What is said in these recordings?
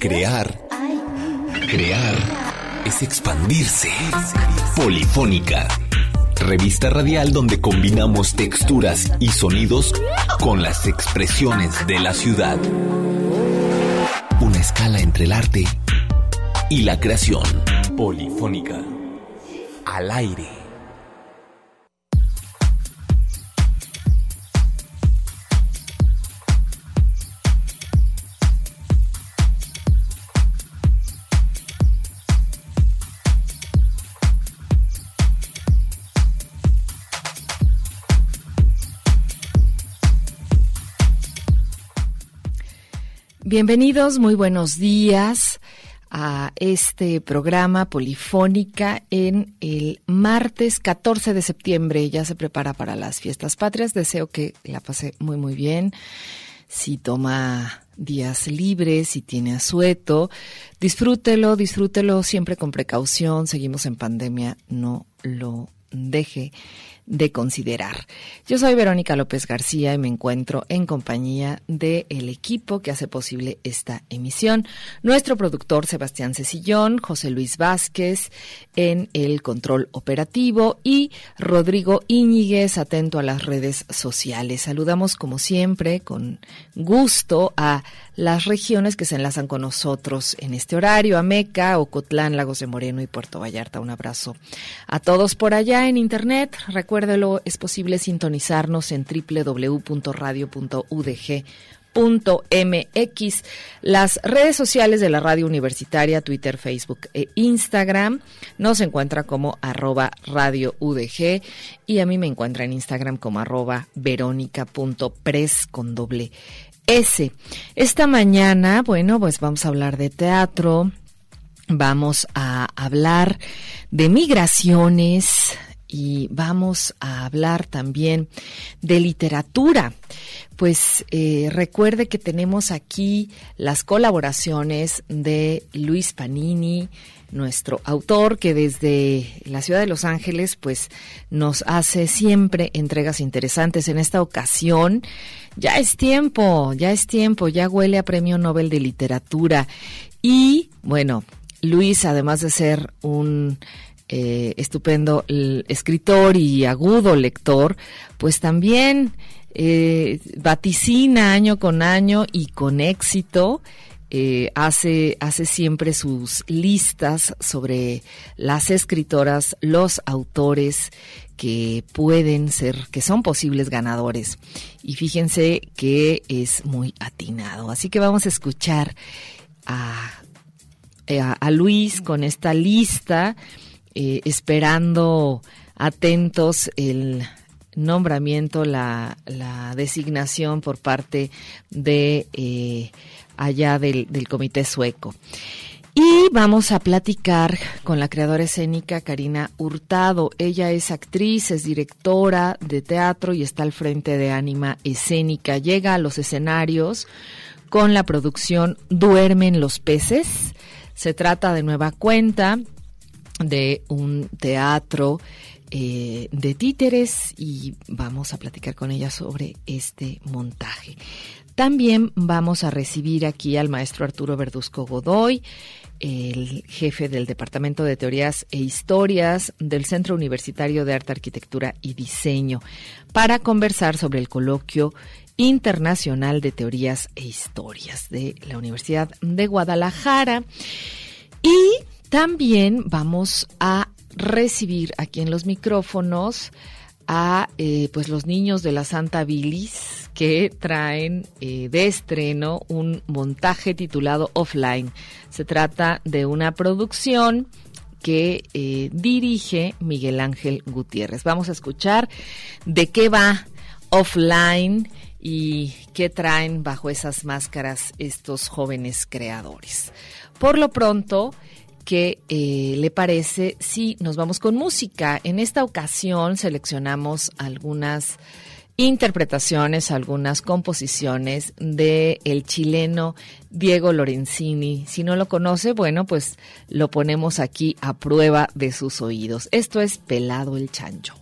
Crear es expandirse. Polifónica, revista radial donde combinamos texturas y sonidos con las expresiones de la ciudad. Una escala entre el arte y la creación. Polifónica, al aire. Bienvenidos, muy buenos días a este programa Polifónica en el martes 14 de septiembre. Ya se prepara para las fiestas patrias. Deseo que la pase muy, muy bien. Si toma días libres, si tiene asueto, disfrútelo siempre con precaución. Seguimos en pandemia, no lo deje de considerar. Yo soy Verónica López García y me encuentro en compañía del equipo que hace posible esta emisión. Nuestro productor Sebastián Cecillón, José Luis Vázquez en el control operativo y Rodrigo Íñiguez atento a las redes sociales. Saludamos como siempre con gusto a las regiones que se enlazan con nosotros en este horario, Ameca, Ocotlán, Lagos de Moreno y Puerto Vallarta. Un abrazo a todos por allá en internet. Recuérdelo, es posible sintonizarnos en www.radio.udg.mx, las redes sociales de la Radio Universitaria, Twitter, Facebook e Instagram. Nos encuentra como @radioudg y a mí me encuentra en Instagram como @veronica.pres con doble S. Esta mañana, bueno, pues vamos a hablar de teatro, vamos a hablar de migraciones y vamos a hablar también de literatura. Pues recuerde que tenemos aquí las colaboraciones de Luis Panini, nuestro autor, que desde la ciudad de Los Ángeles pues nos hace siempre entregas interesantes. En esta ocasión ya es tiempo, ya huele a Premio Nobel de Literatura. Y bueno, Luis, además de ser un estupendo escritor y agudo lector, pues también vaticina año con año y con éxito. Hace siempre sus listas sobre las escritoras, los autores que pueden ser, que son posibles ganadores. Y fíjense que es muy atinado. Así que vamos a escuchar a Luis con esta lista, esperando atentos el nombramiento, la designación por parte de allá del comité sueco. Y vamos a platicar con la creadora escénica Karina Hurtado. Ella es actriz, es directora de teatro y está al frente de Ánima Escénica. Llega a los escenarios con la producción Duermen los peces. Se trata de nueva cuenta de un teatro de títeres y vamos a platicar con ella sobre este montaje. También vamos a recibir aquí al maestro Arturo Verduzco Godoy, el jefe del Departamento de Teorías e Historias del Centro Universitario de Arte, Arquitectura y Diseño, para conversar sobre el coloquio internacional de teorías e historias de la Universidad de Guadalajara. Y también vamos a recibir aquí en los micrófonos a pues los niños de la Santa Bilis, que traen de estreno un montaje titulado Offline. Se trata de una producción que dirige Miguel Ángel Gutiérrez. Vamos a escuchar de qué va Offline y qué traen bajo esas máscaras estos jóvenes creadores. Por lo pronto, ¿qué le parece si nos vamos con música? En esta ocasión seleccionamos algunas interpretaciones, algunas composiciones de el chileno Diego Lorenzini. Si no lo conoce, bueno, pues lo ponemos aquí a prueba de sus oídos. Esto es Pelado el Chancho.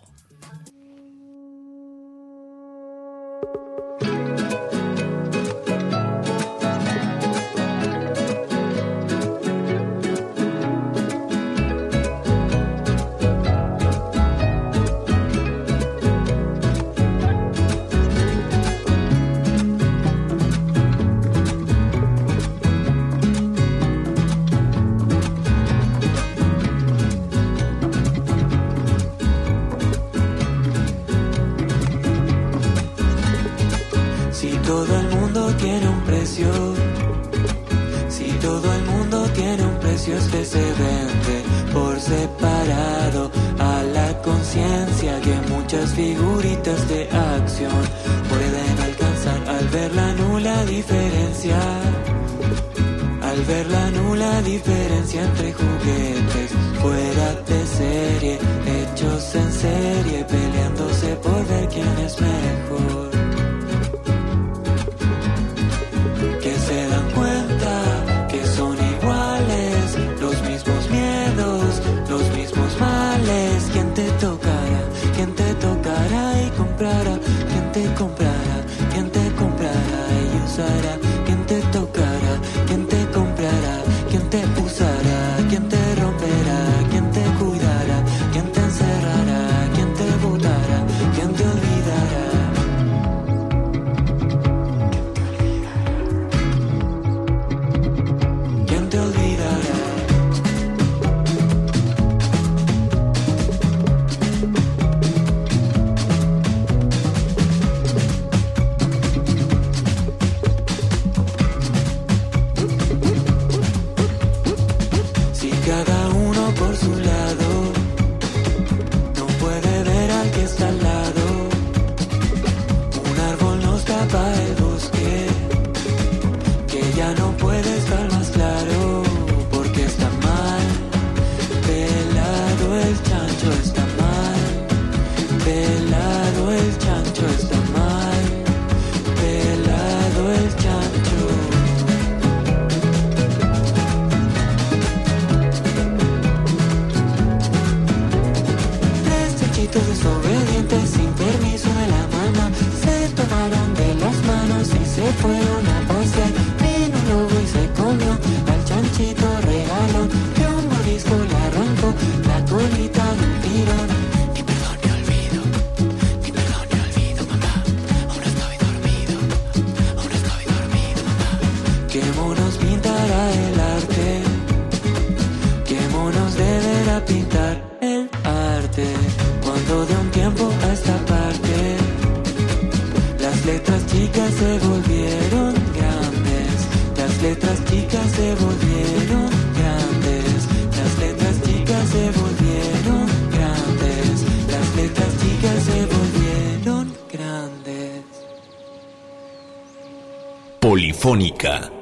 tiene un precio, se vende por separado a la conciencia que muchas figuritas de acción pueden alcanzar al ver la nula diferencia. Al ver la nula diferencia entre juguetes fuera de serie, hechos en serie, peleándose por ver quién es mejor. Que se dan cuenta que son iguales, los mismos miedos, los mismos males. ¿Quién te tocará? ¿Quién te tocará y comprará? ¿Quién te comprará? ¿Quién te comprará y usará? ¿Quién te tocará? ¿Quién te comprará? ¿Quién te usará? ¿Quién te romperá? ¿Quién te cuidará? ¿Quién te encerrará? ¿Quién te botará? ¿Quién te olvidará? ¿Quién te olvidará? Si cada uno por su lado no puede ver al que está al lado, un árbol nos tapa el bosque, que ya no puede estar más claro, porque está mal pelado el chancho, está mal pelado el chancho, está mal pelado el chancho. Tres chanchitos desobedientes sin permiso de la mamá se tomaron de las manos y se fueron a pasear. Vino un lobo y se comió al chanchito regalón, que un mordisco le arrancó la colita de un tirón. Ni perdón ni olvido, ni perdón ni olvido, mamá. Aún estoy dormido, aún estoy dormido, mamá. ¿Qué monos pintará el arte? ¿Qué monos deberá pintar el arte? Cuando de un tiempo a esta parte las letras chicas se volvieron grandes, las letras chicas se volvieron grandes, las letras chicas se volvieron grandes, las letras chicas se volvieron grandes. Polifónica.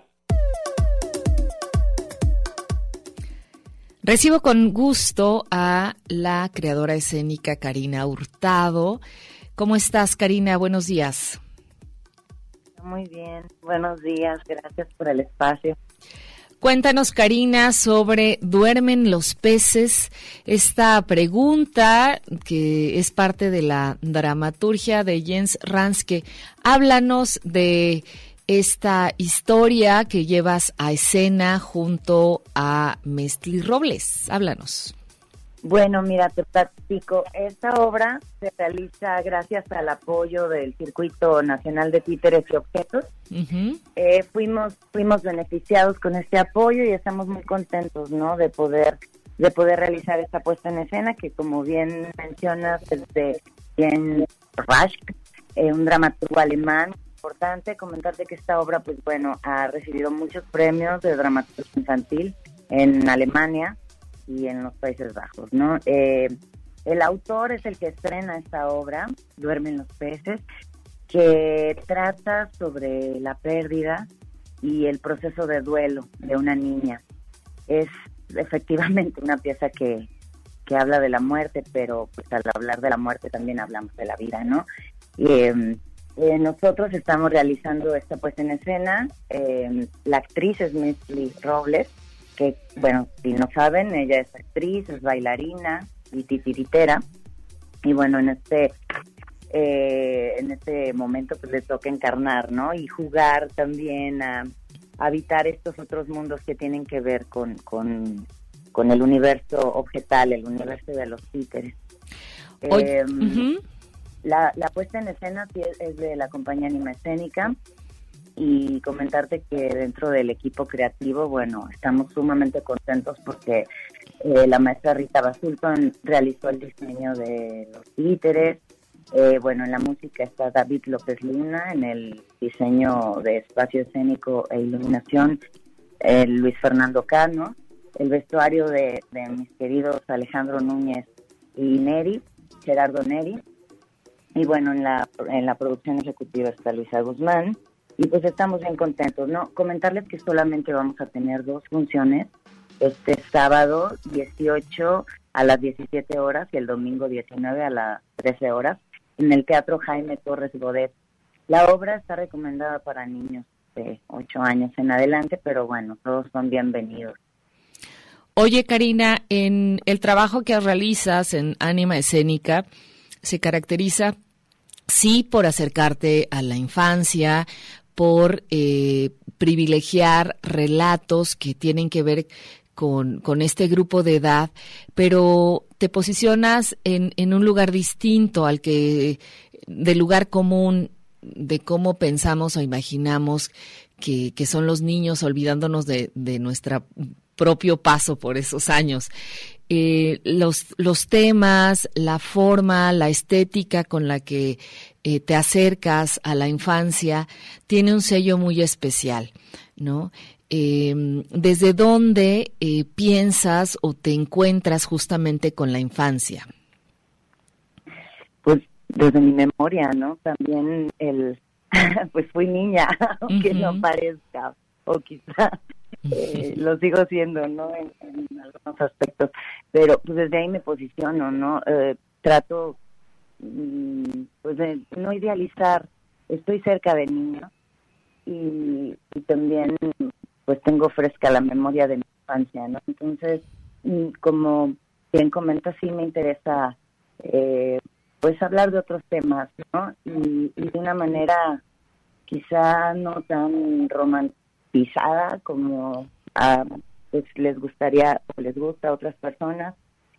Recibo con gusto a la creadora escénica Karina Hurtado. ¿Cómo estás, Karina? Buenos días. Muy bien, buenos días, gracias por el espacio. Cuéntanos, Karina, sobre ¿duermen los peces? Esta pregunta que es parte de la dramaturgia de Jens Ranske. Háblanos de esta historia que llevas a escena junto a Mestli Robles. Háblanos. Bueno, mira, te platico. Esta obra se realiza gracias al apoyo del Circuito Nacional de Títeres y Objetos. Uh-huh. Fuimos beneficiados con este apoyo y estamos muy contentos, ¿no? De poder realizar esta puesta en escena que, como bien mencionas, es de Jens Raschke, un dramaturgo alemán. Importante comentarte que esta obra, pues bueno, ha recibido muchos premios de dramaturgia infantil en Alemania y en los Países Bajos, ¿no? El autor es el que estrena esta obra, Duermen los peces, que trata sobre la pérdida y el proceso de duelo de una niña. Es efectivamente una pieza que habla de la muerte, pero pues al hablar de la muerte también hablamos de la vida, ¿no? Nosotros estamos realizando esta puesta en escena. La actriz es Mestli Robles, que, bueno, si no saben, ella es actriz, es bailarina y titiritera. Y bueno, en este momento pues le toca encarnar, ¿no? Y jugar también a habitar estos otros mundos que tienen que ver con el universo objetal, el universo de los títeres. Uh-huh. La puesta en escena es de la compañía Anima Escénica, y comentarte que dentro del equipo creativo, bueno, estamos sumamente contentos porque la maestra Rita Basulton realizó el diseño de los títeres. Bueno, en la música está David López Luna, en el diseño de espacio escénico e iluminación Luis Fernando Cano, el vestuario de mis queridos Alejandro Núñez y Gerardo Neri, y bueno, en la producción ejecutiva está Luisa Guzmán, y pues estamos bien contentos, ¿no? Comentarles que solamente vamos a tener 2 funciones, este sábado 18 a las 17 horas y el domingo 19 a las 13 horas, en el Teatro Jaime Torres Bodet. La obra está recomendada para niños de 8 años en adelante, pero bueno, todos son bienvenidos. Oye, Karina, en el trabajo que realizas en Ánima Escénica se caracteriza, sí, por acercarte a la infancia, por privilegiar relatos que tienen que ver con este grupo de edad, pero te posicionas en un lugar distinto del lugar común, de cómo pensamos o imaginamos que son los niños, olvidándonos de nuestro propio paso por esos años. Los temas, la forma, la estética con la que te acercas a la infancia tiene un sello muy especial, ¿no? ¿Desde dónde piensas o te encuentras justamente con la infancia? Pues desde mi memoria, ¿no? También pues fui niña, aunque no parezca, o quizá lo sigo siendo, ¿no? En algunos aspectos, pero pues desde ahí me posiciono, ¿no? Trato pues de no idealizar, estoy cerca de niños y también pues tengo fresca la memoria de mi infancia, ¿no? Entonces, como bien comenta, sí me interesa pues hablar de otros temas, ¿no? Y de una manera quizá no tan romantizada como pues les gustaría o les gusta a otras personas.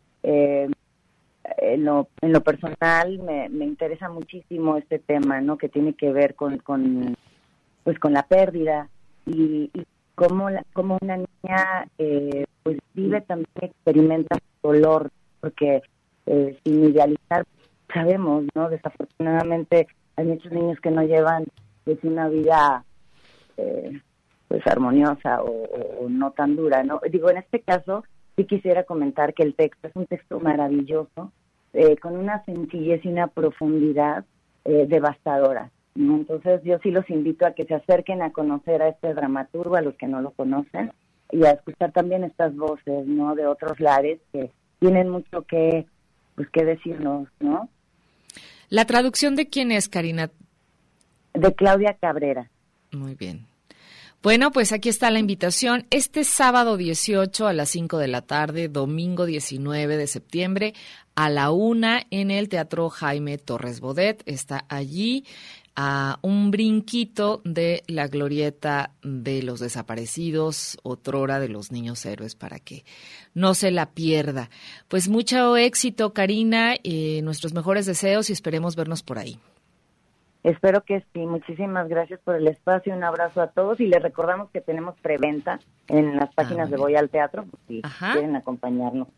En lo personal me interesa muchísimo este tema, ¿no? Que tiene que ver con la pérdida y cómo una niña pues vive también, experimenta dolor, porque sin idealizar sabemos, ¿no? Desafortunadamente hay muchos niños que no llevan pues una vida pues armoniosa o no tan dura, ¿no? Digo, en este caso sí quisiera comentar que el texto es un texto maravilloso, con una sencillez y una profundidad devastadora, ¿no? Entonces yo sí los invito a que se acerquen a conocer a este dramaturgo, a los que no lo conocen, y a escuchar también estas voces, ¿no? De otros lares que tienen mucho que decirnos, ¿no? ¿La traducción de quién es, Karina? De Claudia Cabrera. Muy bien. Bueno, pues aquí está la invitación. Este sábado 18 a las 5 de la tarde, domingo 19 de septiembre a la 1 en el Teatro Jaime Torres Bodet. Está allí a un brinquito de la glorieta de los desaparecidos, otrora de los niños héroes, para que no se la pierda. Pues mucho éxito, Karina, nuestros mejores deseos y esperemos vernos por ahí. Espero que sí. Muchísimas gracias por el espacio. Un abrazo a todos y les recordamos que tenemos preventa en las páginas de Voy al Teatro, si quieren acompañarnos.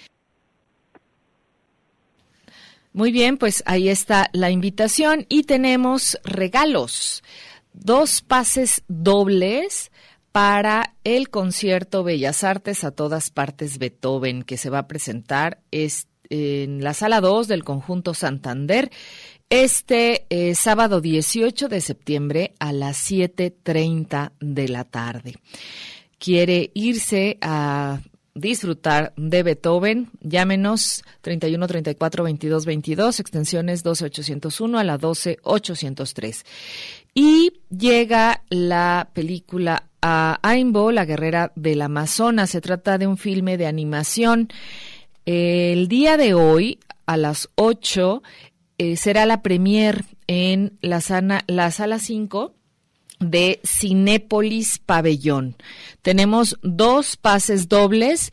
Muy bien, pues ahí está la invitación y tenemos regalos. 2 pases dobles para el concierto Bellas Artes a todas partes Beethoven, que se va a presentar en la Sala 2 del Conjunto Santander este sábado 18 de septiembre a las 7:30 de la tarde. ¿Quiere irse a disfrutar de Beethoven? Llámenos 31 34 22 22, extensiones 12801 a la 12803. Y llega la película a Aimbo, La guerrera del Amazonas. Se trata de un filme de animación. El día de hoy, a las 8, será la premier en la sala 5 de Cinépolis Pabellón. Tenemos 2 pases dobles,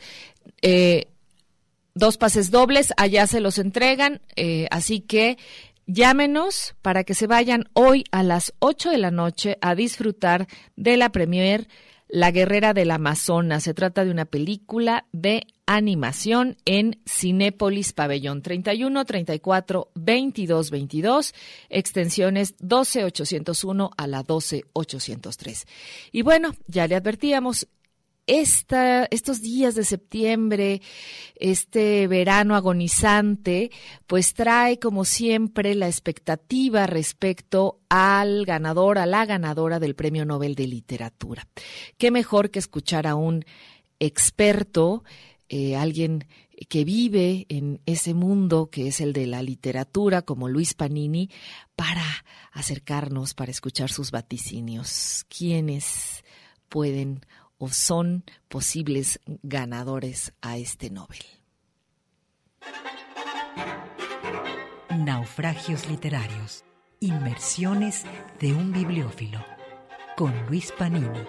allá se los entregan, así que llámenos para que se vayan hoy a las 8 de la noche a disfrutar de la premier La guerrera del Amazonas. Se trata de una película de animación en Cinépolis Pabellón. 31 34 22 22, extensiones 12801 a la 12803. Y bueno, ya le advertíamos, estos días de septiembre, este verano agonizante, pues trae como siempre la expectativa respecto al ganador, a la ganadora del Premio Nobel de Literatura. Qué mejor que escuchar a un experto, alguien que vive en ese mundo que es el de la literatura, como Luis Panini, para acercarnos, para escuchar sus vaticinios. ¿Quiénes pueden o son posibles ganadores a este Nobel? Naufragios literarios. Inmersiones de un bibliófilo. Con Luis Panini.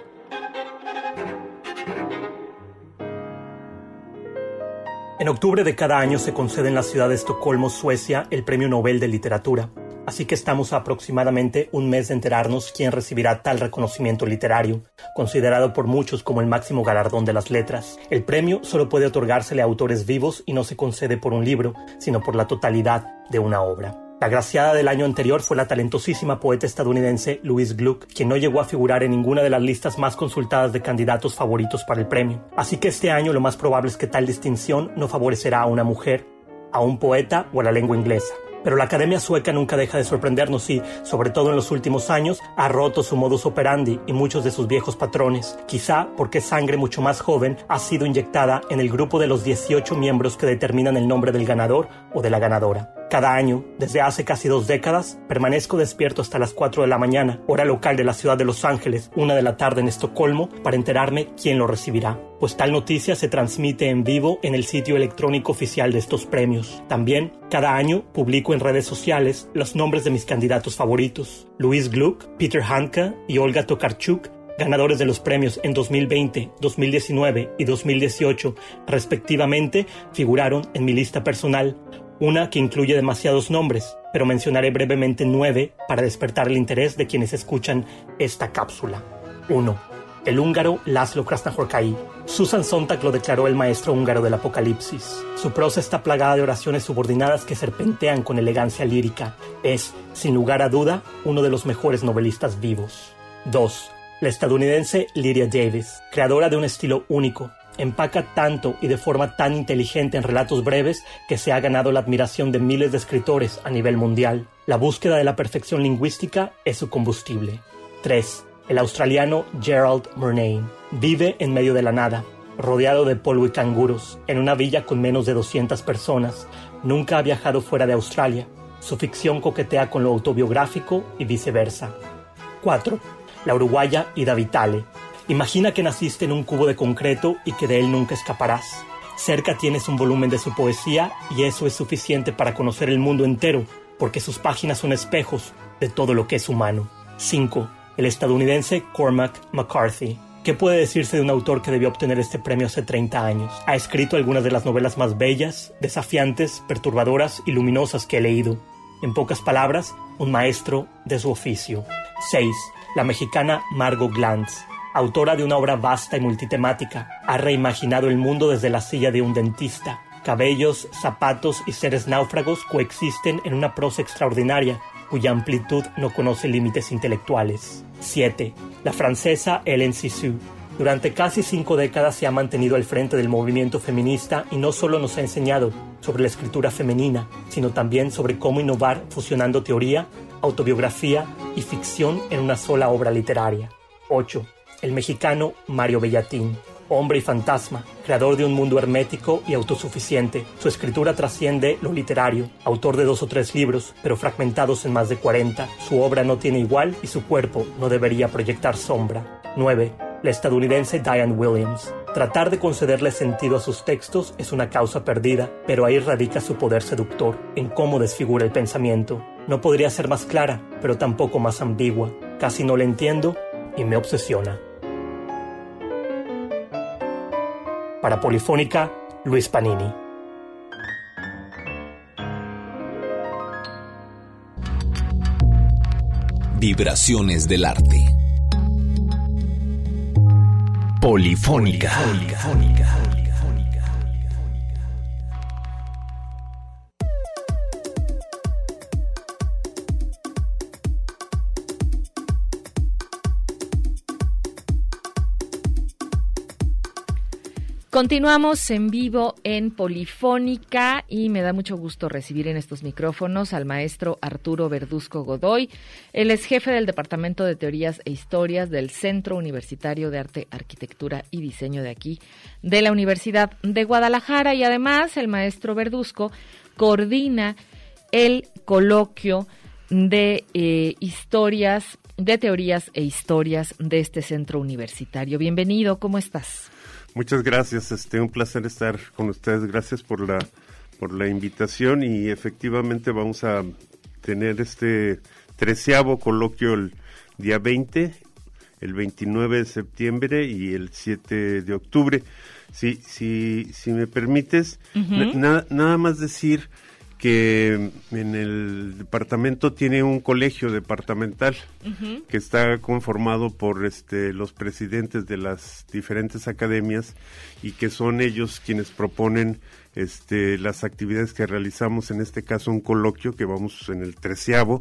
En octubre de cada año se concede en la ciudad de Estocolmo, Suecia, el Premio Nobel de Literatura. Así que estamos a aproximadamente un mes de enterarnos quién recibirá tal reconocimiento literario, considerado por muchos como el máximo galardón de las letras. El premio solo puede otorgársele a autores vivos y no se concede por un libro, sino por la totalidad de una obra. La agraciada del año anterior fue la talentosísima poeta estadounidense Louise Gluck, quien no llegó a figurar en ninguna de las listas más consultadas de candidatos favoritos para el premio. Así que este año lo más probable es que tal distinción no favorecerá a una mujer, a un poeta o a la lengua inglesa. Pero la Academia Sueca nunca deja de sorprendernos y, sobre todo en los últimos años, ha roto su modus operandi y muchos de sus viejos patrones, quizá porque sangre mucho más joven ha sido inyectada en el grupo de los 18 miembros que determinan el nombre del ganador o de la ganadora. Cada año, desde hace casi 2 décadas, permanezco despierto hasta las 4 de la mañana, hora local de la ciudad de Los Ángeles, 1 de la tarde en Estocolmo, para enterarme quién lo recibirá. Pues tal noticia se transmite en vivo en el sitio electrónico oficial de estos premios. También, cada año, publico en redes sociales los nombres de mis candidatos favoritos. Louise Gluck, Peter Handke y Olga Tokarczuk, ganadores de los premios en 2020, 2019 y 2018, respectivamente, figuraron en mi lista personal. Una que incluye demasiados nombres, pero mencionaré brevemente 9 para despertar el interés de quienes escuchan esta cápsula. 1. El húngaro László Krasznahorkai. Susan Sontag lo declaró el maestro húngaro del Apocalipsis. Su prosa está plagada de oraciones subordinadas que serpentean con elegancia lírica. Es, sin lugar a duda, uno de los mejores novelistas vivos. 2. La estadounidense Lydia Davis, creadora de un estilo único. Empaca tanto y de forma tan inteligente en relatos breves que se ha ganado la admiración de miles de escritores a nivel mundial. La búsqueda de la perfección lingüística es su combustible. 3. El australiano Gerald Murnane. Vive en medio de la nada, rodeado de polvo y canguros, en una villa con menos de 200 personas. Nunca ha viajado fuera de Australia. Su ficción coquetea con lo autobiográfico y viceversa. 4. La uruguaya Ida Vitale. Imagina que naciste en un cubo de concreto y que de él nunca escaparás. Cerca tienes un volumen de su poesía y eso es suficiente para conocer el mundo entero, porque sus páginas son espejos de todo lo que es humano. 5. El estadounidense Cormac McCarthy. ¿Qué puede decirse de un autor que debió obtener este premio hace 30 años? Ha escrito algunas de las novelas más bellas, desafiantes, perturbadoras y luminosas que he leído. En pocas palabras, un maestro de su oficio. 6. La mexicana Margot Glantz. Autora de una obra vasta y multitemática, ha reimaginado el mundo desde la silla de un dentista. Cabellos, zapatos y seres náufragos coexisten en una prosa extraordinaria, cuya amplitud no conoce límites intelectuales. 7. La francesa Hélène Cixous. Durante casi 5 décadas se ha mantenido al frente del movimiento feminista y no solo nos ha enseñado sobre la escritura femenina, sino también sobre cómo innovar fusionando teoría, autobiografía y ficción en una sola obra literaria. 8. El mexicano Mario Bellatín, hombre y fantasma, creador de un mundo hermético y autosuficiente. Su escritura trasciende lo literario, autor de 2 o 3 libros, pero fragmentados en más de 40. Su obra no tiene igual y su cuerpo no debería proyectar sombra. 9. La estadounidense Diane Williams. Tratar de concederle sentido a sus textos es una causa perdida, pero ahí radica su poder seductor, en cómo desfigura el pensamiento. No podría ser más clara, pero tampoco más ambigua. Casi no la entiendo y me obsesiona. Para Polifónica, Luis Panini. Vibraciones del arte. Polifónica. Continuamos en vivo en Polifónica y me da mucho gusto recibir en estos micrófonos al maestro Arturo Verduzco Godoy. Él es jefe del Departamento de Teorías e Historias del Centro Universitario de Arte, Arquitectura y Diseño de aquí, de la Universidad de Guadalajara, y además el maestro Verduzco coordina el coloquio de historias, de teorías e historias de este centro universitario. Bienvenido, ¿cómo estás? Muchas gracias, un placer estar con ustedes. Gracias por la invitación, y efectivamente vamos a tener este 13º coloquio el día 20, el 29 de septiembre y el 7 de octubre. Si me permites, nada más decir que en el departamento tiene un colegio departamental que está conformado por los presidentes de las diferentes academias, y que son ellos quienes proponen las actividades que realizamos, en este caso un coloquio que vamos en el 13º,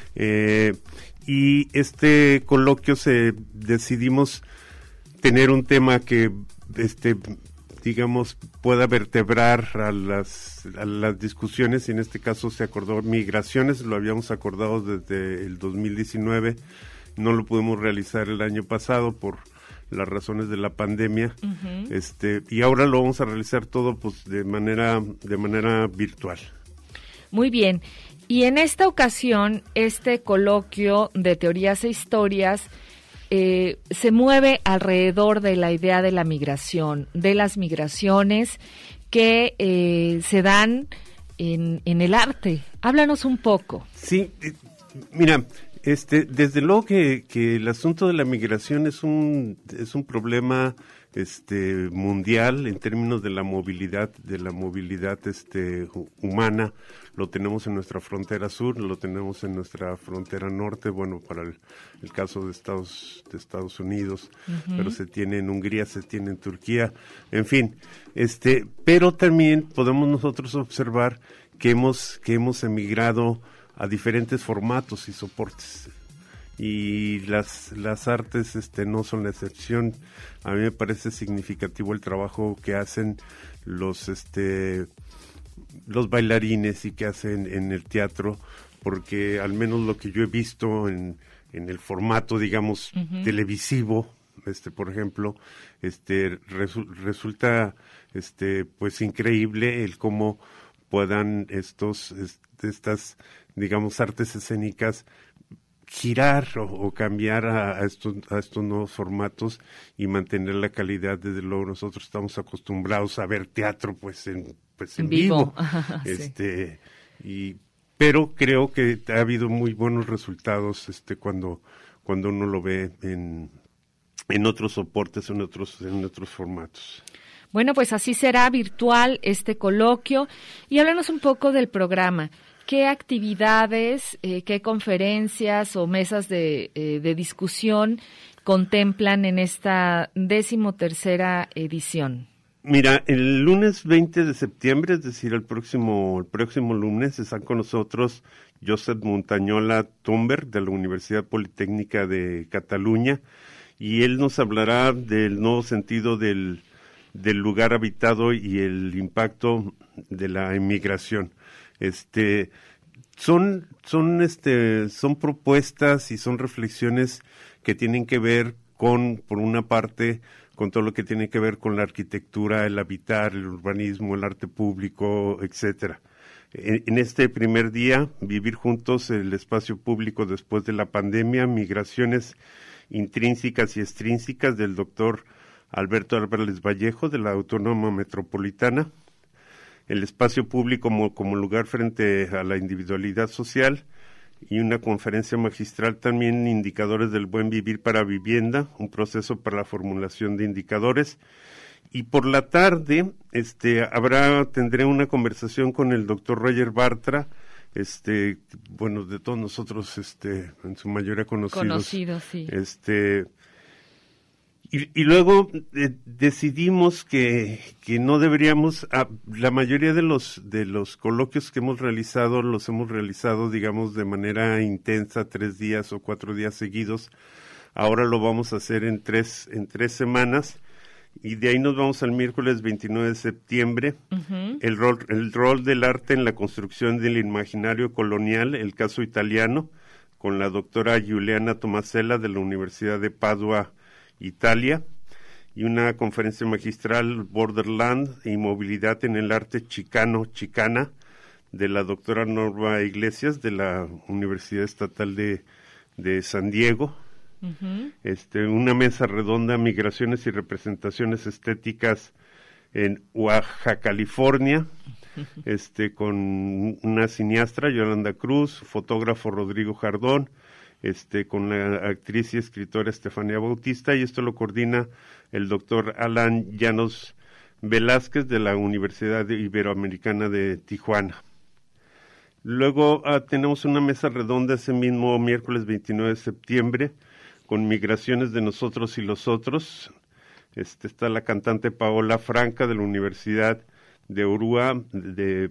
y este coloquio decidimos tener un tema que digamos, pueda vertebrar a las discusiones, y en este caso se acordó migraciones. Lo habíamos acordado desde el 2019, no lo pudimos realizar el año pasado por las razones de la pandemia, y ahora lo vamos a realizar todo pues de manera virtual. Muy bien, y en esta ocasión este coloquio de teorías e historias se mueve alrededor de la idea de la migración, de las migraciones que se dan en el arte. Háblanos un poco. Sí, mira, desde luego que el asunto de la migración es un problema mundial en términos de la movilidad humana. Lo tenemos en nuestra frontera sur, lo tenemos en nuestra frontera norte, bueno, para el caso de Estados Unidos, pero se tiene en Hungría, se tiene en Turquía, en fin, pero también podemos nosotros observar que hemos emigrado a diferentes formatos y soportes, y las artes no son la excepción. A mí me parece significativo el trabajo que hacen los bailarines y que hacen en el teatro, porque al menos lo que yo he visto en el formato, digamos, televisivo, por ejemplo, resulta pues increíble el cómo puedan estas, digamos, artes escénicas girar o cambiar a estos nuevos formatos y mantener la calidad. Desde luego nosotros estamos acostumbrados a ver teatro pues en vivo. Pero creo que ha habido muy buenos resultados cuando uno lo ve en otros soportes, en otros formatos. Bueno, pues así será virtual este coloquio, y háblanos un poco del programa. ¿Qué actividades, qué conferencias o mesas de discusión contemplan en esta 13ª edición? Mira, el lunes 20 de septiembre, es decir, el próximo lunes, están con nosotros Josep Montañola Thunberg, de la Universidad Politécnica de Cataluña, y él nos hablará del nuevo sentido del lugar habitado y el impacto de la inmigración. Son propuestas y son reflexiones que tienen que ver por una parte, con todo lo que tiene que ver con la arquitectura, el habitar, el urbanismo, el arte público, etcétera. En este primer día, Vivir juntos el espacio público después de la pandemia, migraciones intrínsecas y extrínsecas, del doctor Alberto Álvarez Vallejo, de la Autónoma Metropolitana. El espacio público como lugar frente a la individualidad social, y una conferencia magistral también, Indicadores del Buen Vivir para Vivienda, un proceso para la formulación de indicadores. Y por la tarde tendré una conversación con el doctor Roger Bartra, de todos nosotros, en su mayoría conocidos, sí. Y luego decidimos que no deberíamos, la mayoría de los coloquios que hemos realizado, los hemos realizado, digamos, de manera intensa, 3 días o 4 días seguidos. Ahora lo vamos a hacer en tres semanas, Y de ahí nos vamos al miércoles 29 de septiembre, el rol del arte en la construcción del imaginario colonial, el caso italiano, con la doctora Giuliana Tomasella de la Universidad de Padua, Italia, y una conferencia magistral, Borderland y movilidad en el arte chicana, de la doctora Norma Iglesias de la Universidad Estatal de San Diego. Una mesa redonda, migraciones y representaciones estéticas en Oaxaca, California, con una cineasta, Yolanda Cruz, fotógrafo Rodrigo Jardón, con la actriz y escritora Estefanía Bautista, y esto lo coordina el doctor Alan Llanos Velázquez de la Universidad Iberoamericana de Tijuana. Luego tenemos una mesa redonda ese mismo miércoles 29 de septiembre, con Migraciones de Nosotros y los Otros. Está la cantante Paola Franca de la Universidad de Urua, de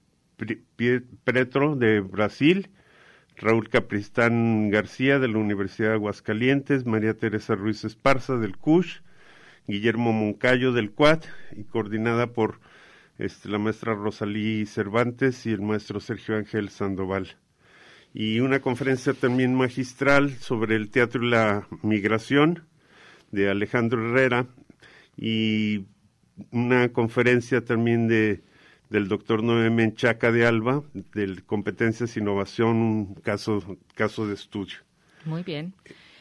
Pretro, de Brasil, Raúl Capristán García de la Universidad de Aguascalientes, María Teresa Ruiz Esparza del CUSH, Guillermo Moncayo del CUAT, y coordinada por la maestra Rosalí Cervantes y el maestro Sergio Ángel Sandoval. Y una conferencia también magistral sobre el teatro y la migración de Alejandro Herrera, y una conferencia también del doctor Noé Menchaca de Alba, de Competencias e Innovación, un caso de estudio. Muy bien.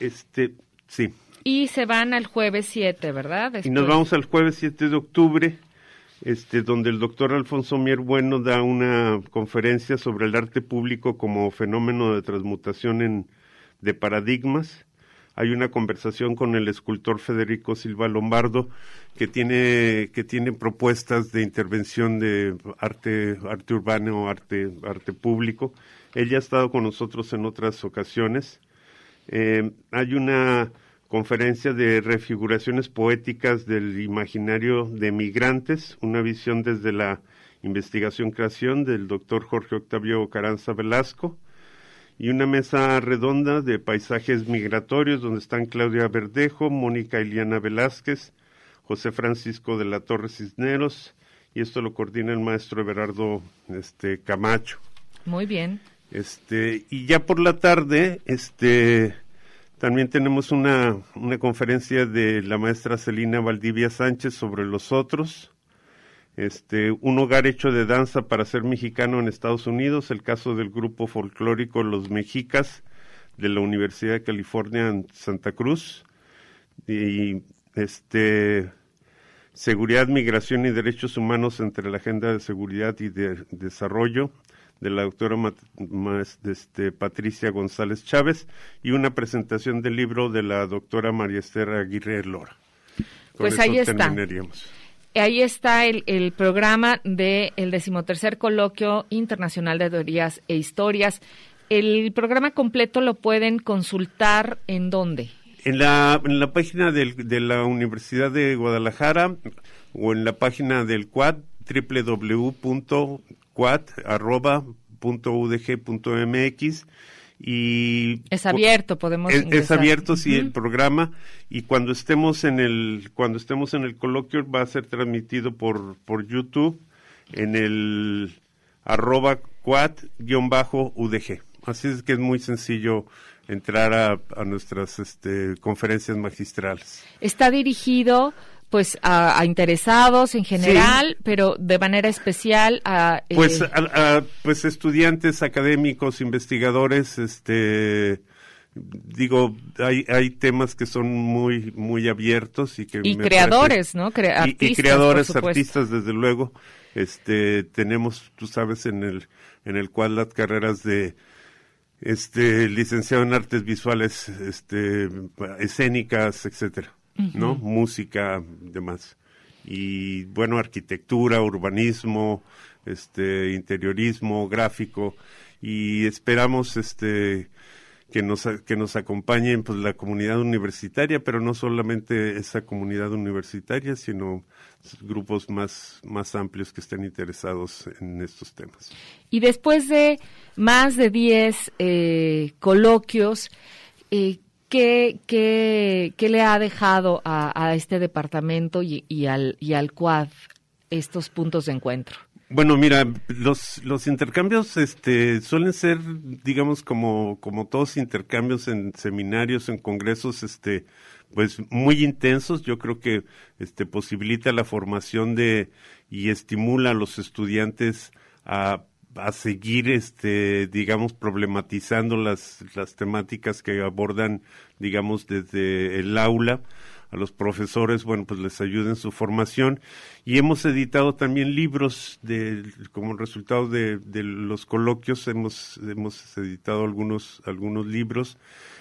Sí. Y se van al jueves 7, ¿verdad? Después. Y nos vamos al jueves 7 de octubre, donde el doctor Alfonso Mier Bueno da una conferencia sobre el arte público como fenómeno de transmutación de paradigmas. Hay una conversación con el escultor Federico Silva Lombardo que tiene propuestas de intervención de arte urbano, arte público. Él ya ha estado con nosotros en otras ocasiones. Hay una conferencia de refiguraciones poéticas del imaginario de migrantes, una visión desde la investigación-creación del doctor Jorge Octavio Carranza Velasco, y una mesa redonda de paisajes migratorios donde están Claudia Verdejo, Mónica Iliana Velázquez, José Francisco de la Torre Cisneros, y esto lo coordina el maestro Everardo Camacho. Muy bien. Y ya por la tarde, también tenemos una conferencia de la maestra Celina Valdivia Sánchez sobre los otros, un hogar hecho de danza para ser mexicano en Estados Unidos, el caso del grupo folclórico Los Mexicas de la Universidad de California en Santa Cruz, y seguridad, migración y derechos humanos entre la Agenda de Seguridad y de Desarrollo, de la doctora Patricia González Chávez, y una presentación del libro de la doctora María Esther Aguirre Lora. Pues ahí está. Ahí está el programa del 13º Coloquio Internacional de Teorías e Historias. El programa completo lo pueden consultar ¿en dónde? En la página de la Universidad de Guadalajara, o en la página del CUAD, www.quad.udg.mx, y es abierto, podemos es abierto, sí, el programa, y cuando estemos en el coloquio va a ser transmitido por YouTube en el @quad_udg. Así es que es muy sencillo entrar a nuestras conferencias magistrales. Está dirigido pues a interesados en general, sí, pero de manera especial a pues estudiantes, académicos, investigadores, hay temas que son muy abiertos y creadores, ¿no? Artistas, y creadores, artistas, desde luego. Tenemos, tú sabes, en el cual las carreras de licenciado en artes visuales, escénicas, etcétera, ¿no? Música, demás. Y bueno, arquitectura, urbanismo, interiorismo, gráfico, y esperamos que nos acompañen pues la comunidad universitaria, pero no solamente esa comunidad universitaria, sino grupos más amplios que estén interesados en estos temas. Y después de más de 10 coloquios, ¿qué le ha dejado a este departamento y al CUAD estos puntos de encuentro? Bueno, mira, los intercambios suelen ser, digamos, como todos intercambios en seminarios, en congresos, pues muy intensos. Yo creo que posibilita la formación y estimula a los estudiantes a seguir, digamos, problematizando las temáticas que abordan, digamos, desde el aula. A los profesores, bueno, pues les ayuda en su formación. Y hemos editado también libros como resultado de los coloquios, hemos editado algunos libros.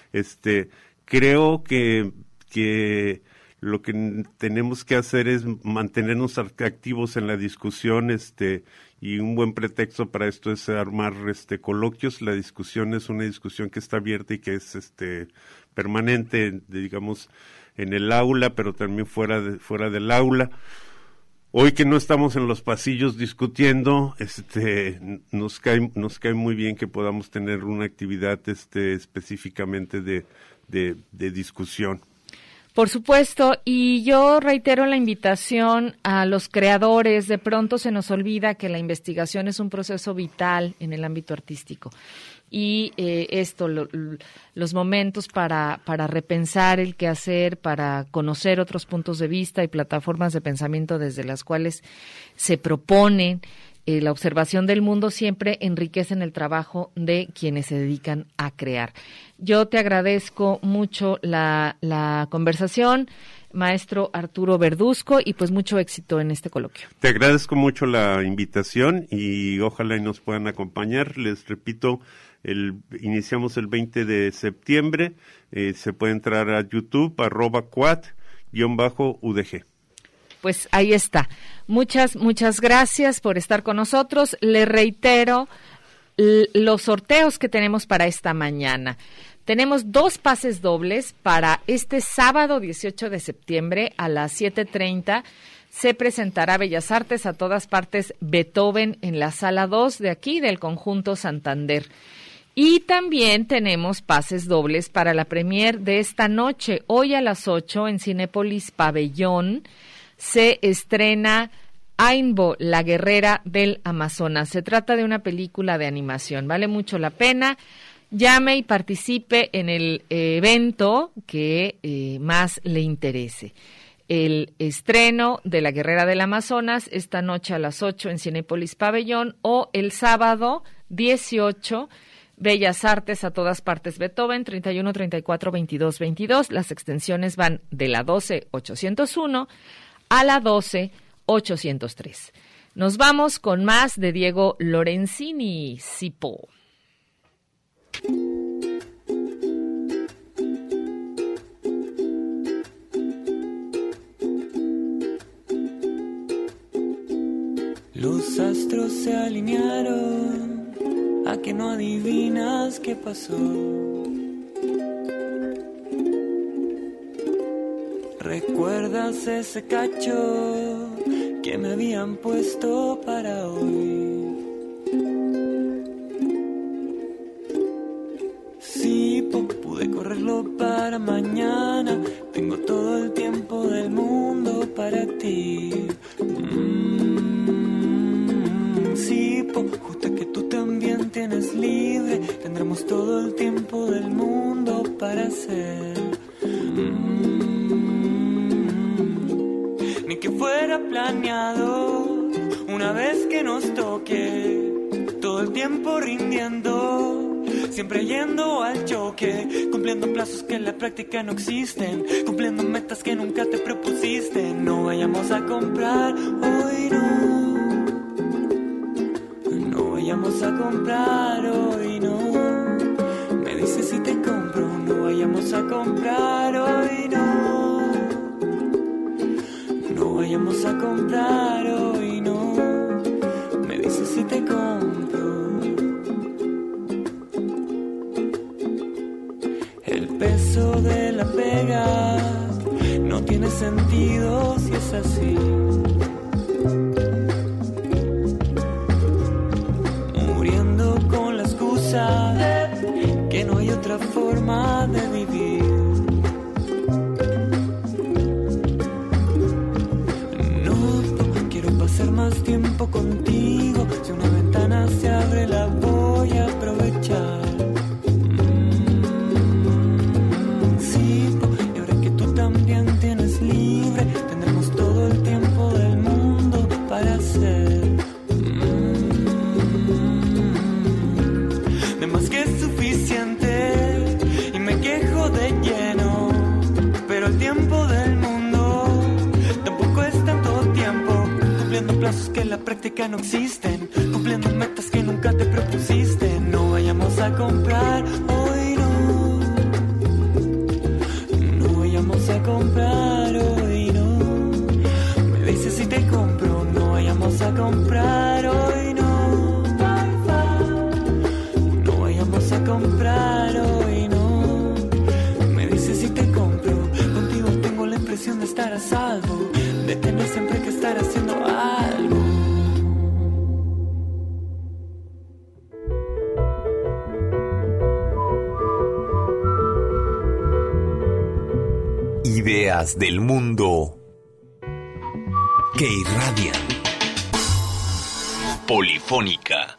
Creo que lo que tenemos que hacer es mantenernos activos en la discusión, y un buen pretexto para esto es armar coloquios. La discusión es una discusión que está abierta y que es permanente, digamos, en el aula, pero también fuera del aula. Hoy que no estamos en los pasillos discutiendo, nos cae muy bien que podamos tener una actividad específicamente de discusión. Por supuesto, y yo reitero la invitación a los creadores. De pronto se nos olvida que la investigación es un proceso vital en el ámbito artístico. Y los momentos para repensar el quehacer, para conocer otros puntos de vista y plataformas de pensamiento desde las cuales se propone la observación del mundo, siempre enriquecen el trabajo de quienes se dedican a crear. Yo te agradezco mucho la conversación, maestro Arturo Verduzco, y pues mucho éxito en este coloquio. Te agradezco mucho la invitación y ojalá y nos puedan acompañar. Les repito, iniciamos el 20 de septiembre, se puede entrar a YouTube, @quad_UDG. Pues ahí está. Muchas gracias por estar con nosotros. Le reitero los sorteos que tenemos para esta mañana. Tenemos 2 pases dobles para este sábado 18 de septiembre a las 7:30. Se presentará Bellas Artes a todas partes Beethoven en la sala 2 de aquí del Conjunto Santander. Y también tenemos pases dobles para la premier de esta noche. Hoy a las 8 en Cinépolis Pabellón se estrena Ainbo, la guerrera del Amazonas. Se trata de una película de animación. Vale mucho la pena. Llame y participe en el evento que más le interese. El estreno de La Guerrera del Amazonas esta noche a las 8 en Cinépolis Pabellón, o el sábado 18, Bellas Artes a todas partes Beethoven, 31 34 22 22. Las extensiones van de la 12-801 a la 12-803. Nos vamos con más de Diego Lorenzini, Sipo. Los astros se alinearon, a que no adivinas qué pasó. ¿Recuerdas ese cacho que me habían puesto para hoy? Sí, pude correrlo para mañana. Tengo todo el tiempo del mundo para ti. Sí, justo que tú también tienes libre. Tendremos todo el tiempo del mundo para hacer. Ni que fuera planeado, una vez que nos toque, todo el tiempo rindiendo, siempre yendo al choque, cumpliendo plazos que en la práctica no existen, cumpliendo metas que nunca te propusiste. No vayamos a comprar hoy, no vayamos a comprar hoy, no. Me dices si te compro, no vayamos a comprar hoy, no. No vayamos a comprar hoy, no. Me dices si te compro. El peso de la pega no tiene sentido si es así. Muriendo con la excusa que no hay otra forma de vivir. cumpliendo plazos que en la práctica no existen, cumpliendo metas que nunca te propusiste. No vayamos a comprar hoy, no. No vayamos a comprar hoy, no. Me dices si te compro, no vayamos a comprar hoy, no. No vayamos a comprar hoy, no. Me dices si te compro, contigo tengo la impresión de estar a salvo, de tener siempre que estar haciendo algo. Ideas del mundo que irradian. Polifónica.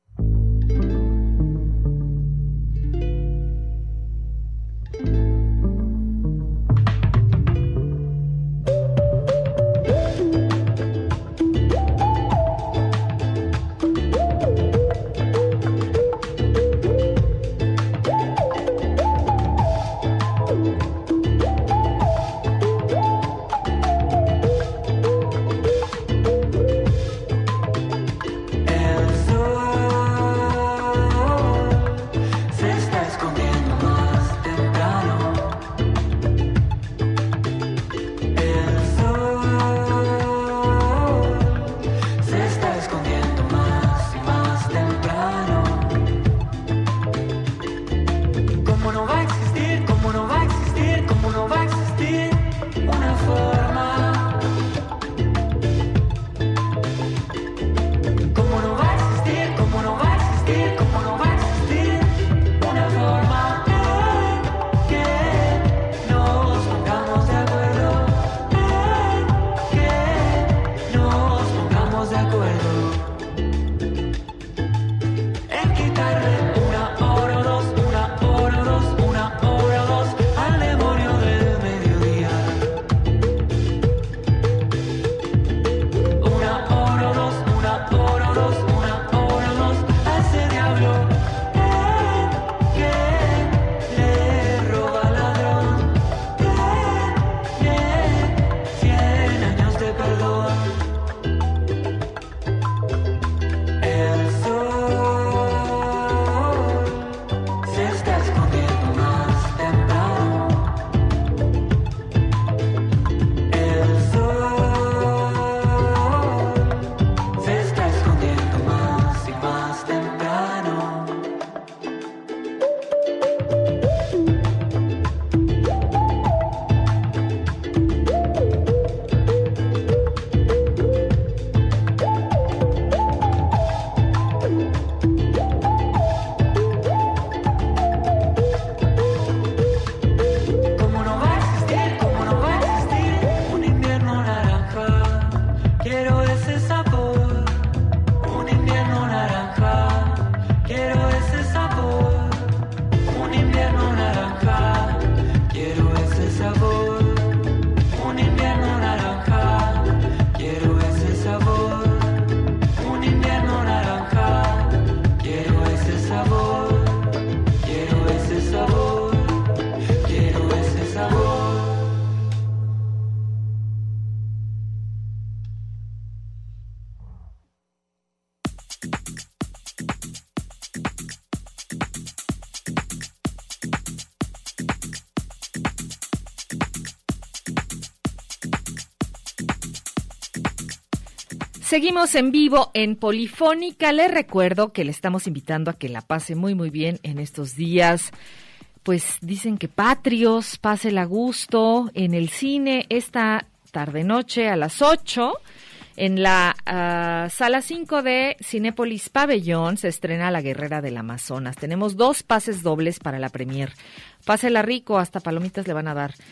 Seguimos en vivo en Polifónica. Les recuerdo que le estamos invitando a que la pase muy muy bien en estos días. Pues dicen que patrios, pásela a gusto en el cine esta tarde-noche a las 8. En la sala 5 de Cinépolis Pabellón se estrena La Guerrera del Amazonas. Tenemos 2 pases dobles para la premier. Pásela rico, hasta palomitas le van a dar.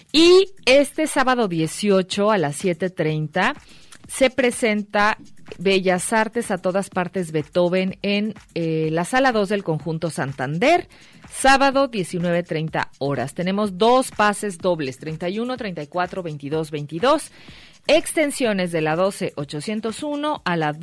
Y este sábado 18 a las 7:30 se presenta Bellas Artes a todas partes Beethoven en la sala 2 del Conjunto Santander, sábado 19:30 horas. Tenemos 2 pases dobles, 31, 34, 22, 22, extensiones de la 12-801 a la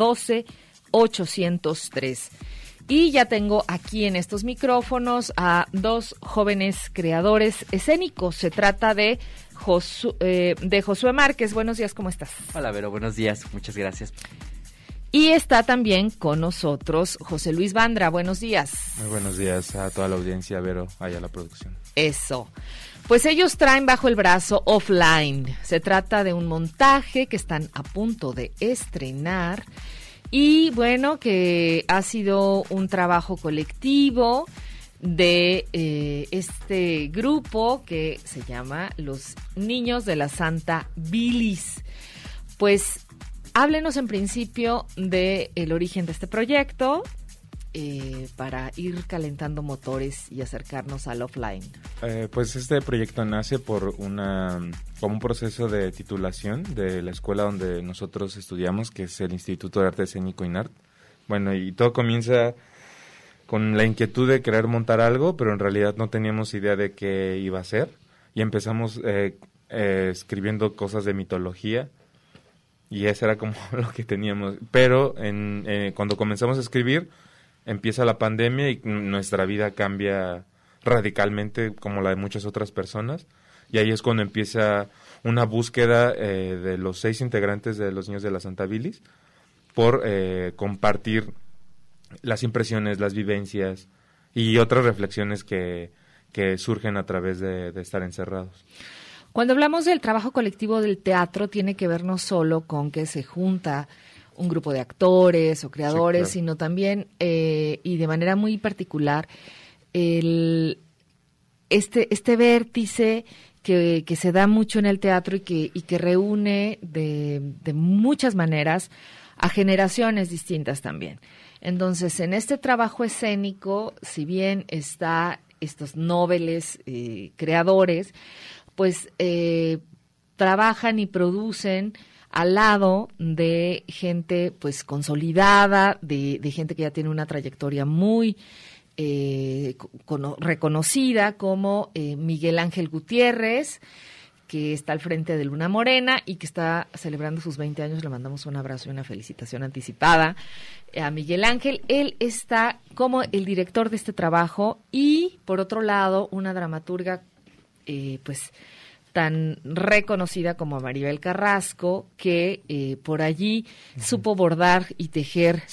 12-803. Y ya tengo aquí en estos micrófonos a 2 jóvenes creadores escénicos. Se trata de de Josué Márquez. Buenos días, ¿cómo estás? Hola, Vero, buenos días, muchas gracias. Y está también con nosotros José Luis Bandra. Buenos días. Muy buenos días a toda la audiencia, Vero, allá la producción. Eso. Pues ellos traen bajo el brazo Offline. Se trata de un montaje que están a punto de estrenar y bueno, que ha sido un trabajo colectivo de este grupo que se llama Los Niños de la Santa Bilis. Pues háblenos en principio del origen de este proyecto para ir calentando motores y acercarnos al offline. Pues este proyecto nace por como un proceso de titulación de la escuela donde nosotros estudiamos, que es el Instituto de Arte Escénico INART. Bueno, y todo comienza con la inquietud de querer montar algo, pero en realidad no teníamos idea de qué iba a ser. Y empezamos escribiendo cosas de mitología, y eso era como lo que teníamos. Pero cuando comenzamos a escribir, empieza la pandemia y nuestra vida cambia radicalmente, como la de muchas otras personas. Y ahí es cuando empieza una búsqueda de los 6 integrantes de los Niños de la Santa Bilis por compartir las impresiones, las vivencias y otras reflexiones que surgen a través de estar encerrados. Cuando hablamos del trabajo colectivo del teatro, tiene que ver no solo con que se junta un grupo de actores o creadores, sí, claro, sino también, y de manera muy particular, este vértice que se da mucho en el teatro y que reúne de muchas maneras a generaciones distintas también. Entonces, en este trabajo escénico, si bien está estos nobles creadores, pues trabajan y producen al lado de gente pues consolidada, de gente que ya tiene una trayectoria muy reconocida, como Miguel Ángel Gutiérrez, que está al frente de Luna Morena y que está celebrando sus 20 años. Le mandamos un abrazo y una felicitación anticipada a Miguel Ángel. Él está como el director de este trabajo y, por otro lado, una dramaturga pues tan reconocida como Maribel Carrasco, que por allí supo bordar y tejer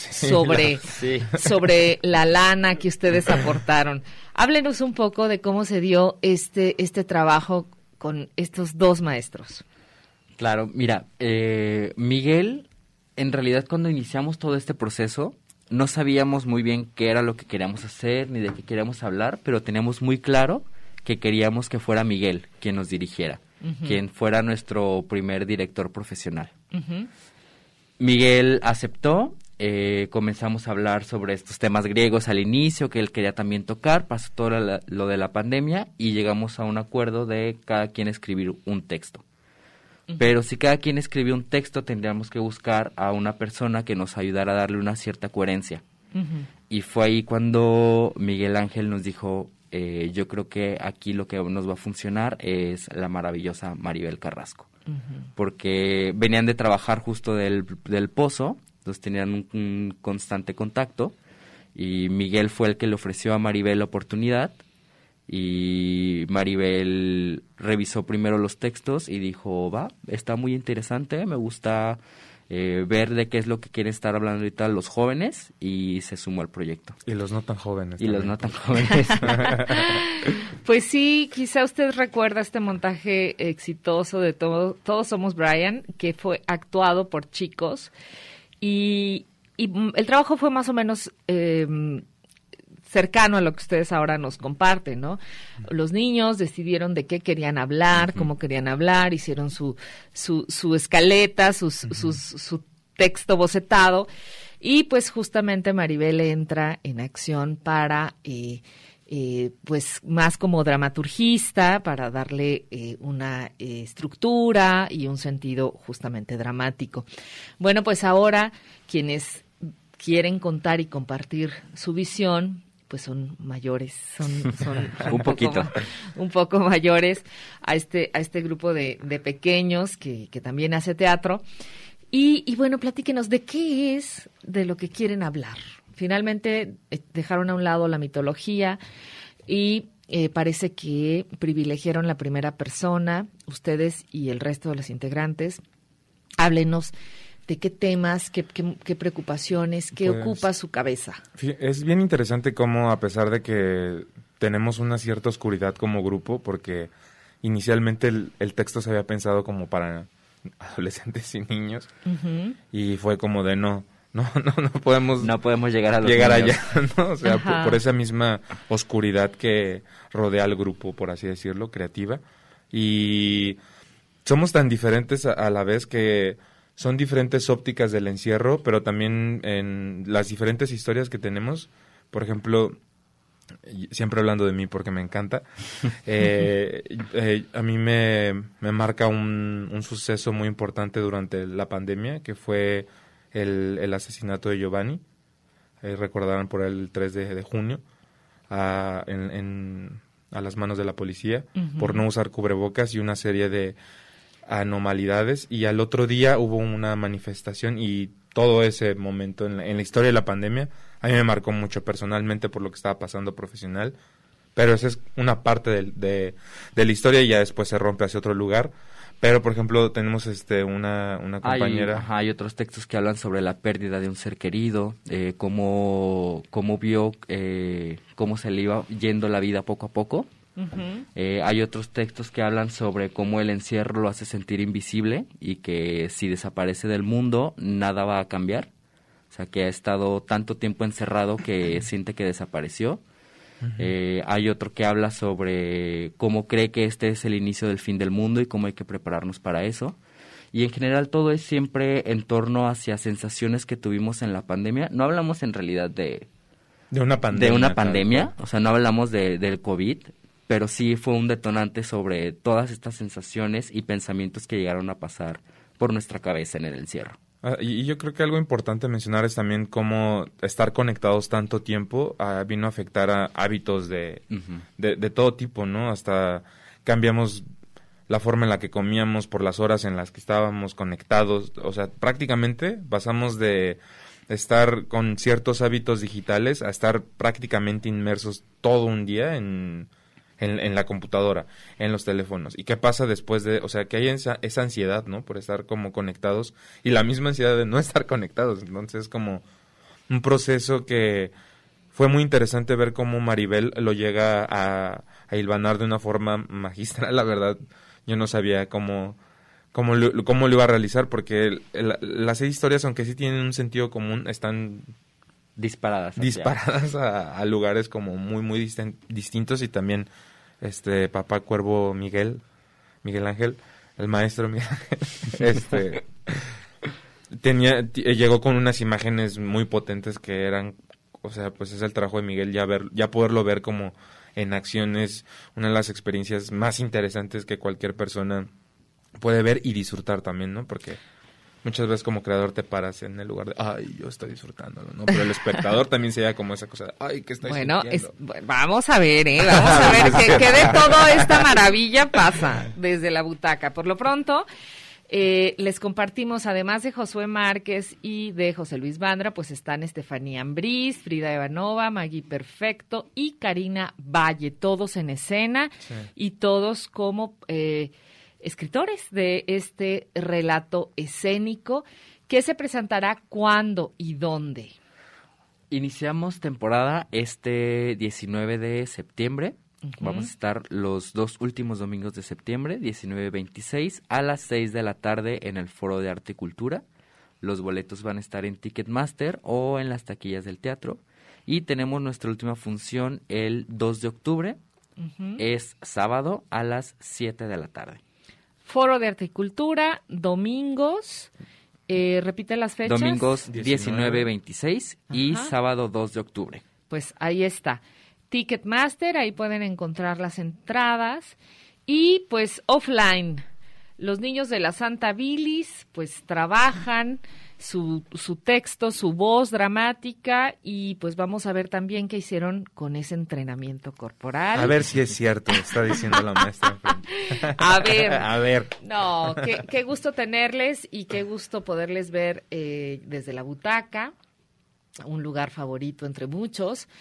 sobre la lana que ustedes aportaron. Háblenos un poco de cómo se dio este trabajo con estos 2 maestros. Claro, mira, Miguel, en realidad cuando iniciamos todo este proceso, no sabíamos muy bien qué era lo que queríamos hacer, ni de qué queríamos hablar, pero teníamos muy claro que queríamos que fuera Miguel quien nos dirigiera, quien fuera nuestro primer director profesional. Miguel aceptó, comenzamos a hablar sobre estos temas griegos al inicio, que él quería también tocar, pasó todo lo de la pandemia y llegamos a un acuerdo de cada quien escribir un texto. Pero si cada quien escribió un texto, tendríamos que buscar a una persona que nos ayudara a darle una cierta coherencia. Y fue ahí cuando Miguel Ángel nos dijo, yo creo que aquí lo que nos va a funcionar es la maravillosa Maribel Carrasco. Porque venían de trabajar justo del Pozo, entonces tenían un constante contacto, y Miguel fue el que le ofreció a Maribel la oportunidad, y Maribel revisó primero los textos y dijo, está muy interesante, me gusta ver de qué es lo que quieren estar hablando ahorita los jóvenes, y se sumó al proyecto. Y los no tan jóvenes. Y también. Los no tan jóvenes. Pues sí, quizá usted recuerda este montaje exitoso de Todos Somos Brian, que fue actuado por chicos, y el trabajo fue más o menos cercano a lo que ustedes ahora nos comparten, ¿no? Los niños decidieron de qué querían hablar, cómo querían hablar, hicieron su escaleta, su texto bocetado, y pues justamente Maribel entra en acción para pues más como dramaturgista, para darle una estructura y un sentido justamente dramático. Bueno, pues ahora quienes quieren contar y compartir su visión, pues son mayores, son un poco mayores a este grupo de pequeños que también hace teatro. Y bueno, platíquenos, ¿de qué es de lo que quieren hablar? Finalmente dejaron a un lado la mitología y parece que privilegiaron la primera persona, ustedes y el resto de los integrantes. Háblenos de qué temas, qué preocupaciones, qué Pues, ocupa su cabeza. Es bien interesante cómo, a pesar de que tenemos una cierta oscuridad como grupo, porque inicialmente el texto se había pensado como para adolescentes y niños, y fue como de no podemos llegar a los llegar niños. allá, ¿no? O sea, por esa misma oscuridad que rodea al grupo, por así decirlo, creativa. Y somos tan diferentes a la vez que son diferentes ópticas del encierro, pero también en las diferentes historias que tenemos. Por ejemplo, siempre hablando de mí porque me encanta, a mí me marca un suceso muy importante durante la pandemia, que fue el asesinato de Giovanni. Recordarán por el 3 de junio, a las manos de la policía, por no usar cubrebocas y una serie de anormalidades. Y al otro día hubo una manifestación, y todo ese momento en la historia de la pandemia a mí me marcó mucho personalmente por lo que estaba pasando profesional, pero esa es una parte de la historia y ya después se rompe hacia otro lugar. Pero, por ejemplo, tenemos una compañera... Hay otros textos que hablan sobre la pérdida de un ser querido, cómo vio cómo se le iba yendo la vida poco a poco. Hay otros textos que hablan sobre cómo el encierro lo hace sentir invisible y que si desaparece del mundo, nada va a cambiar. O sea, que ha estado tanto tiempo encerrado que siente que desapareció. Hay otro que habla sobre cómo cree que este es el inicio del fin del mundo y cómo hay que prepararnos para eso. Y en general todo es siempre en torno hacia sensaciones que tuvimos en la pandemia. No hablamos en realidad de una pandemia, o sea, no hablamos del COVID, pero sí fue un detonante sobre todas estas sensaciones y pensamientos que llegaron a pasar por nuestra cabeza en el encierro. Y yo creo que algo importante mencionar es también cómo estar conectados tanto tiempo vino a afectar a hábitos de todo tipo, ¿no? Hasta cambiamos la forma en la que comíamos por las horas en las que estábamos conectados. O sea, prácticamente pasamos de estar con ciertos hábitos digitales a estar prácticamente inmersos todo un día en la computadora, en los teléfonos. ¿Y qué pasa después de, o sea, que hay esa ansiedad, ¿no? Por estar como conectados y la misma ansiedad de no estar conectados. Entonces, como un proceso que fue muy interesante ver cómo Maribel lo llega a hilvanar de una forma magistral. La verdad, yo no sabía cómo lo iba a realizar, porque las 6 historias, aunque sí tienen un sentido común, están disparadas a lugares como muy distintos. Y también Papá Cuervo Miguel Ángel, el maestro Miguel Ángel, llegó con unas imágenes muy potentes que eran, o sea, pues es el trabajo de Miguel, ya poderlo ver como en acciones, una de las experiencias más interesantes que cualquier persona puede ver y disfrutar también, ¿no? Porque muchas veces como creador te paras en el lugar de, ay, yo estoy disfrutándolo, ¿no? Pero el espectador también se da como esa cosa de, ay, ¿qué estoy sintiendo? Vamos a ver, vamos a ver qué de toda esta maravilla pasa desde la butaca. Por lo pronto, les compartimos, además de Josué Márquez y de José Luis Bandra, pues están Estefanía Ambriz, Frida Evanova, Maggie Perfecto y Karina Valle, todos en escena, sí, y todos como escritores de este relato escénico que se presentará cuándo y dónde. Iniciamos temporada este 19 de septiembre. Vamos a estar los 2 últimos domingos de septiembre, 19 y 26, a las 6 de la tarde en el Foro de Arte y Cultura. Los boletos van a estar en Ticketmaster o en las taquillas del teatro. Y tenemos nuestra última función el 2 de octubre, es sábado a las 7 de la tarde. Foro de Arte y Cultura, domingos, repite las fechas. Domingos 19, 26 y sábado 2 de octubre. Pues ahí está. Ticketmaster, ahí pueden encontrar las entradas. Y pues offline, los niños de la Santa Bilis pues trabajan su texto, su voz dramática, y pues vamos a ver también qué hicieron con ese entrenamiento corporal. A ver si es cierto, está diciendo la maestra. A ver. No, qué gusto tenerles y qué gusto poderles ver desde la butaca, un lugar favorito entre muchos.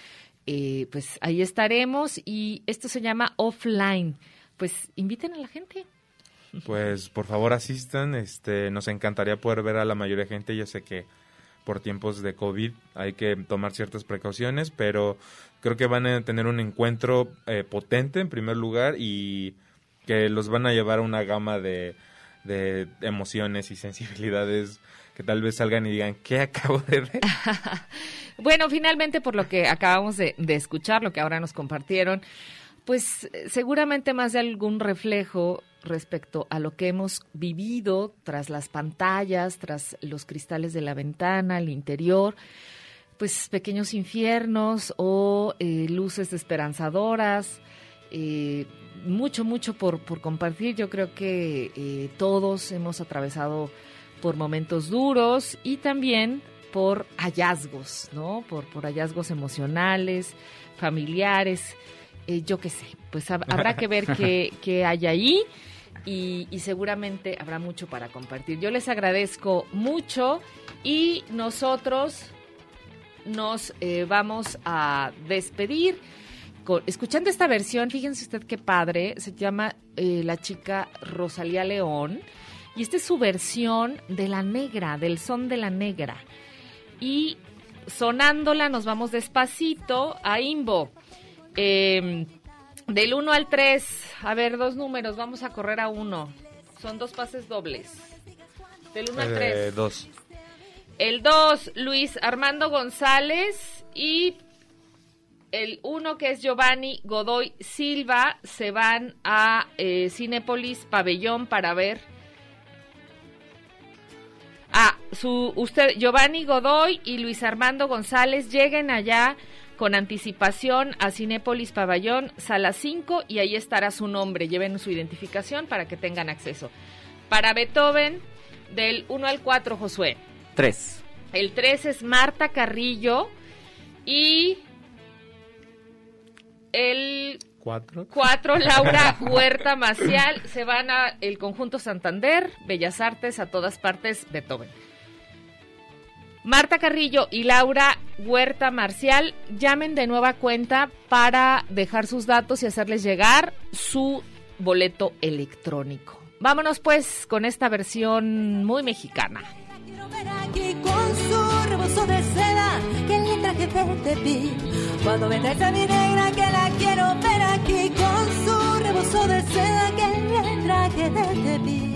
pues ahí estaremos, y esto se llama Offline. Pues inviten a la gente. Pues por favor asistan, nos encantaría poder ver a la mayoría de gente. Yo sé que por tiempos de COVID hay que tomar ciertas precauciones, pero creo que van a tener un encuentro potente en primer lugar, y que los van a llevar a una gama de emociones y sensibilidades que tal vez salgan y digan, ¿qué acabo de ver? Bueno, finalmente, por lo que acabamos de escuchar, lo que ahora nos compartieron, pues seguramente más de algún reflejo respecto a lo que hemos vivido tras las pantallas, tras los cristales de la ventana, al interior, pues pequeños infiernos o luces esperanzadoras, mucho por compartir. Yo creo que todos hemos atravesado por momentos duros y también por hallazgos, ¿no? Por hallazgos emocionales, familiares, yo qué sé, pues habrá que ver qué hay ahí, y seguramente habrá mucho para compartir. Yo les agradezco mucho, y nosotros nos vamos a despedir escuchando esta versión. Fíjense usted qué padre, se llama la chica Rosalía León, y esta es su versión de La Negra, del son de La Negra. Y sonándola nos vamos despacito a Imbo. Del 1 al 3, a ver, 2 números, vamos a correr a 1. Son 2 pases dobles. Del 1 al 3. 2. El 2, Luis Armando González, y el 1, que es Giovanni Godoy Silva, se van a Cinépolis Pabellón para ver. Giovanni Godoy y Luis Armando González, lleguen allá con anticipación a Cinépolis Pabellón, sala 5, y ahí estará su nombre. Lleven su identificación para que tengan acceso. Para Beethoven, del 1 al 4, Josué. 3. El 3 es Marta Carrillo, y el 4, Laura Huerta Maciel. Se van a el Conjunto Santander, Bellas Artes, a todas partes, Beethoven. Marta Carrillo y Laura Huerta Marcial, llamen de nueva cuenta para dejar sus datos y hacerles llegar su boleto electrónico. Vámonos pues con esta versión muy mexicana. Quiero ver aquí con su rebozo de seda, que le traje de ti. Cuando me traes a mi negra, que la quiero ver aquí con su rebozo de seda, que le traje de ti.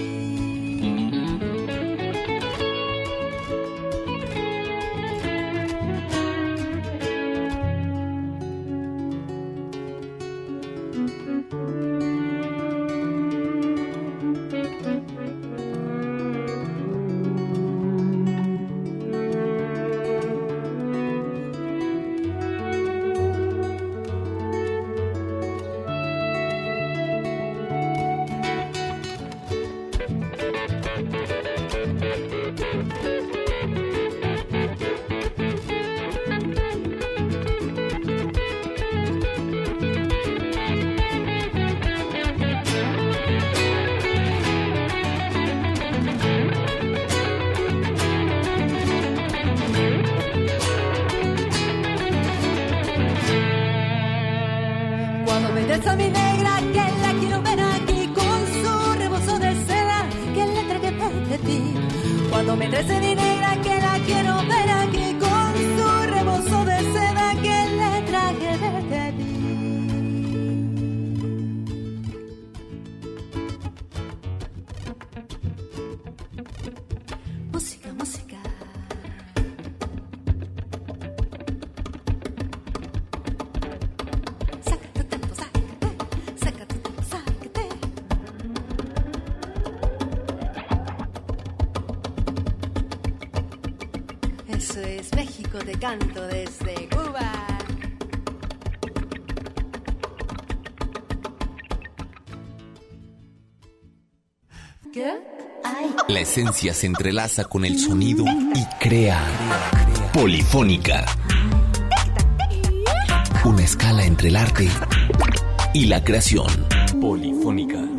A mi negra, que la quiero ver aquí con su rebozo de seda, que le traje de ti. Cuando me traes a mi negra, que la quiero ver aquí con su rebozo de seda, que le traje de ti. Música, música. Eso es México, te canto desde Cuba. ¿Qué? La esencia se entrelaza con el sonido y crea Polifónica. Una escala entre el arte y la creación. Polifónica.